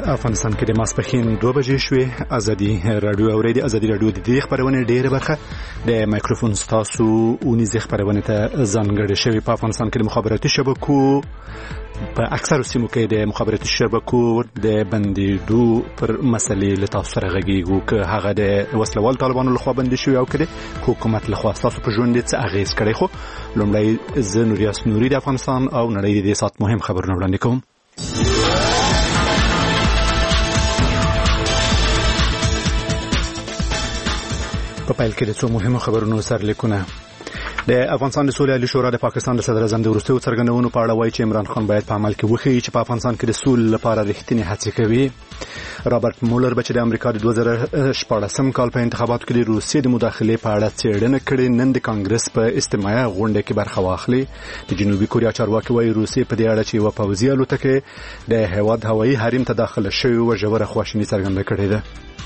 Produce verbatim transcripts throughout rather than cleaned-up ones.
افغانستان کې د ماسپښین دوه بجې شوې. ازادي رادیو اورېدي. ازادي رادیو د دې خبرونه ډېره برخه د مایکروفون ستاسو اونیزه خبرونه ته ځانګړې شوې. په افغانستان کې د مخابراتي شبکو په اکثر سیمو کې د مخابراتي شبکو د بندیدو پر مسلې له تاسو سره غږیږو که هغه د وسلوال طالبانو لخوا بندي شوی او که د حکومت لخوا تاسو په ژوند څه اغېز کړی. خو لومړی زه نوریاس نوري د افغانستان او نړۍ د دې سات مهم خبرونه وړاندې کوم. په پیل کې د څو مهمو خبرونو سرلیکونه. د افغانستان د سولې عالی شورا د پاکستان د صدر اعظم د وروستیو څرګندونو په اړه وایي چې عمران خان باید په عمل کې وښیي چې په افغانستان کې د سولې لپاره رښتینې هڅې کوي. رابرټ مولر به چې د امریکا د دوه زره شپاړسم کال په انتخاباتو کې د روسیې د مداخلې په اړه څېړنه کړې، نن د کانګرس په اجتماعي غونډه کې برخه واخلي. د جنوبي کوریا چارواکي وایي روسیې په دې اړه چې یوه پوځي الوتکه د هېواد هوایي حریم ته داخله شوې وه ژوره خواشیني څرګنده کړې ده.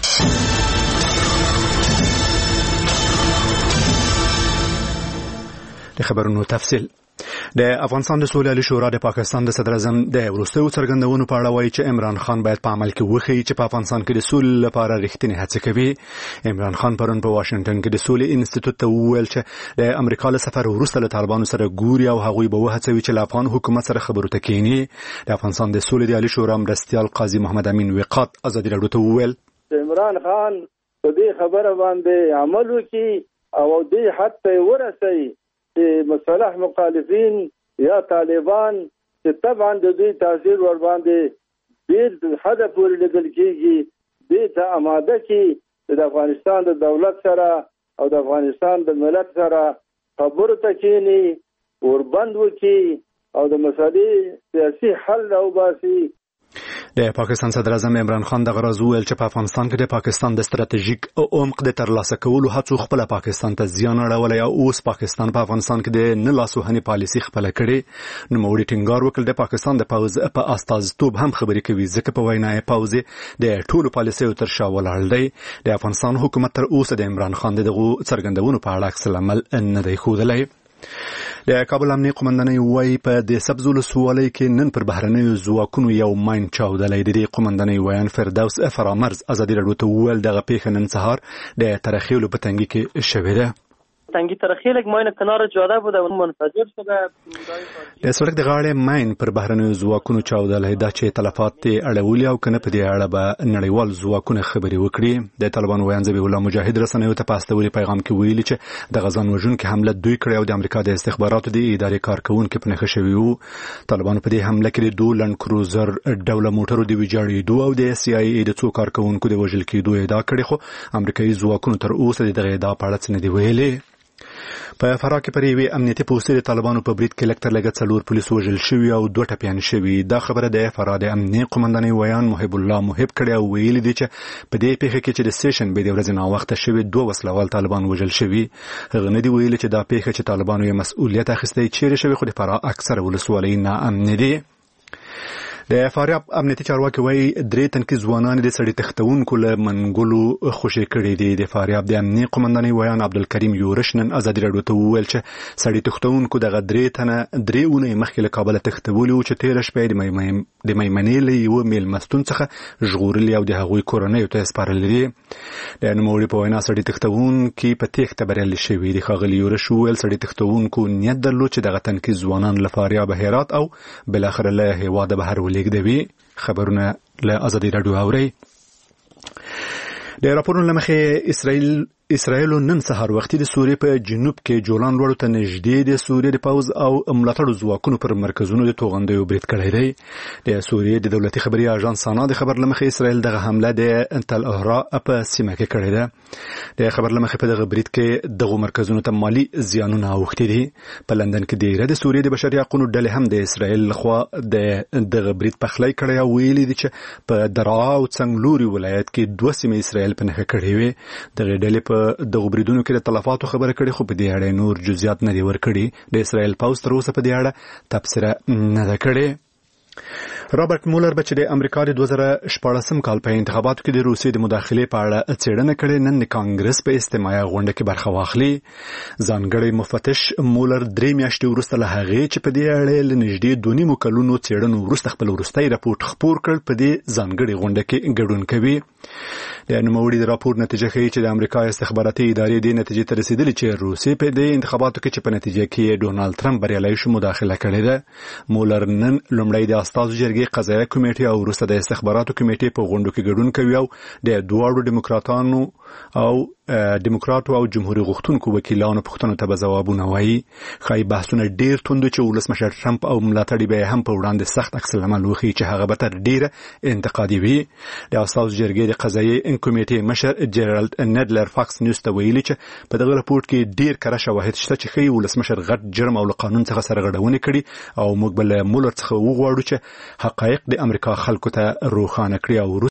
د خبرونو تفصیل. د افغانستان د سولې عالی شورا د پاکستان د صدر اعظم د وروستیو څرګندونو په اړه وایي چې عمران خان باید په عمل کې وښیي چې په افغانستان کې د سولې لپاره رښتینې هڅې کوي. عمران خان پرون په واشنگټن کې د سولې انسټیټیوټ ته وویل چې د امریکا له سفر وروسته له طالبانو سره ګوري او هغوی به وهڅوي چې له افغان حکومت سره خبرو ته کښیني. د افغانستان د سولې د عالی شورا مرستیال قاضي محمد امین وقات ازادي راډیو ته وویل عمران خان په دې خبره باندې عمل وکړي او دې حتی ورسوي مصالح مخالفین یا طالبان چې طبعا د دوی تاثیر ور باندې ډېر حد پورې لیدل کېږي دې ته آماده کړي د افغانستان د دولت سره او د افغانستان د ملت سره خبرو ته کښیني، وربند وکړي او د مسالې سیاسي حل راوباسي. د پاکستان صدر اعظم عمران خان دغه راز وویل چې په افغانستان کې د پاکستان د ستراتیژیک عمق د ترلاسه کولو هڅو خپل پاکستان ته زیان اړولی او اوس پاکستان په افغانستان کې د نه لاسوهنې پالیسي خپله کړې. نوموړي ټینګار وکړ د پاکستان د پوځ په استازیتوب هم خبرې کوي ځکه په وینا یې پوځ د ټولو پالیسیو تر شا ولاړ دی. د افغانستان حکومت تر اوسه د عمران خان دغه څرګندونو په اړه عکس العمل نه دی ښودلی. د کابل امنیه قومندانۍ وایي په د سبز ولسوالۍ کې نن پر بهرنیو ځواکونو یو ماین چاودلی. د دې قومندانۍ ویان فردوس فرامرز ازادي راډیو ته وویل دغه پیښه نن سهار د ترخیلو په تنګي کې شوې ده. تنگی ترخیل یک ماین کنار جاده بوده و منفجر شده. د سړک د غاړې ماین پر بهرنیو ځواکونو چاودلی ده چې تلفات یې اړولي او کنه په دې اړه به نړیوال ځواکونه خبرې وکړي. د طالبانو ویان ذبیح الله مجاهد رسنیو ته په استولي پیغام کې ویلي چې د غزان وژونکي حمله دوی کړې او د امریکا د استخباراتو د ادارې کارکونکي په نښه شوي وو. طالبانو په دې حمله کې د دوه لند کروزر ډوله موټرو د ویجاړېدو او د سی آی ای د څو کارکونکو د وژل کېدو ادعا کړې، خو امریکایي ځواکونو تر اوسه دغه ادعا په اړه څه نه دي ویلي. په فراه کې پر یوې امنیتي پوستې د طالبانو په برید کې لږ تر لږه څلور پولیس وژل شوي او دوه ټپیان شوي. دا خبره د فراه د امنیه قومندانۍ ویان محب الله محب کړې او ویلي دي چې په دې پیښه کې چې د سې شنبې د ورځې ناوخته شوي دوه وسلوال طالبان وژل شوي. هغه نه دي ویلي چې دا پیښه چې طالبانو یې مسؤلیت اخیستی چیرې شوي، خو د فراه اکثره ولسوالۍ ناامنې دي. د فاریاب امنیتي چارواکي وایي درې تنکي ځوانان د سړي تښتونکو له منګولو خوشي کړي دي. د فاریاب د امنیه قومندانۍ ویان عبدالکریم یورش نن ازادي راډیو ته وویل چې سړي تښتونکو دغه درې تنه درې اونۍ مخکې له کابله تښتولي وو چې تېره شپه یې د میمنې له یوه میلمستون څخه ژغورلي او د هغوی کورنیو ته یې سپارلي دي. د نوموړي په وینا سړي تښتونکي په تېښته بریالي شوي دي. ښاغلي یورش وویل سړي تښتونکو نیت درلود چې دغه تنکي ځوانان له فاریاب هرات او بالاخره له هېواده بهر لیږدوي. خبرونه له ازادي راډیو اوري. د راپورونو له مخې اسرائیل اسرائیل نن سهار وختي د سوریې په جنوب کې جولان لوړو ته نږدې د سوریې د پوځ او ملاتړو ځواکونو پر مرکزونو د توغندیو برید کړی دی. د سوریې د دولتي خبري اژانس سانا د خبر له مخې اسرائیل دغه حمله د تل اهرا په سیمه کې کړې ده. د خبر له مخې په دغه برید کې دغه مرکزونو ته مالی زیانونه اوښتي دي. په لندن کې د د سوریې د بشري حقوقو ډلې هم د اسرائیل لخوا د دغه برید پخلی کړی او ویلي دي چې په درعا او څنګلوري ولایت کې دوه سیمې اسرائیل په نښه کړې وې. دغه ډلې په دغه بریدونو کې د تلفاتو خبره کړې، خو په دې اړه نور جزئیات نه دي ورکړي. د اسرائیل پوځ تر اوسه په دې اړه تبصره نه ده کړې. رابرټ مولر چې د امریکا د دوه زره شپاړسم کال په انتخاباتو کې د روسیې د مداخلې په اړه څېړنه کړې، نن د کانګرس په استماعي غونډه کې برخه واخلي. ځانګړی مفتش مولر درې میاشتې وروسته له هغې چې په دې اړه له نږدې دوه نیمو کلونو څېړنو وروسته خپل وروستی راپور خپور کړ، په دې ځانګړې غونډه کې ګډون کوي. د نوموړي د راپور نتیجه ښیي چې د امریکا استخباراتي ادارې دې نتیجې ته رسېدلې چې روسیې په دې انتخاباتو کې چې په نتیجه کې ډونالد ټرمپ بریالی شو مداخله کړې ده. مولر نن لومړی د استازو جرګې قضایه کمیټې او وروسته د استخباراتو کمیټې په غونډو کې ګډون کوي او د دواړو ډیموکراتانو او ډیموکراتو او جمهوریت غوښتونکو وکیلانو پوښتنو ته به ځوابونه وایي. ښایي بحثونه ډېر توند چې ولسمشر ټرمپ او ملاتړي به هم په وړاندې سخت عکس العمل وښيي چې هغه به تر ډېره انتقادي وي. د استازو جرګې د قضایي کمیټې مشر جیرالډ نیډلر فاکس نیوز ته ویلي چې په دغه راپورټ کې ډېر کره شواهد شته چې ښیي ولسمشر غټ جرم او له قانون څخه سرغړونې کړي او موږ به له مولر څخه وغواړو چې حقایق د امریکا خلکو ته روښانه کړي او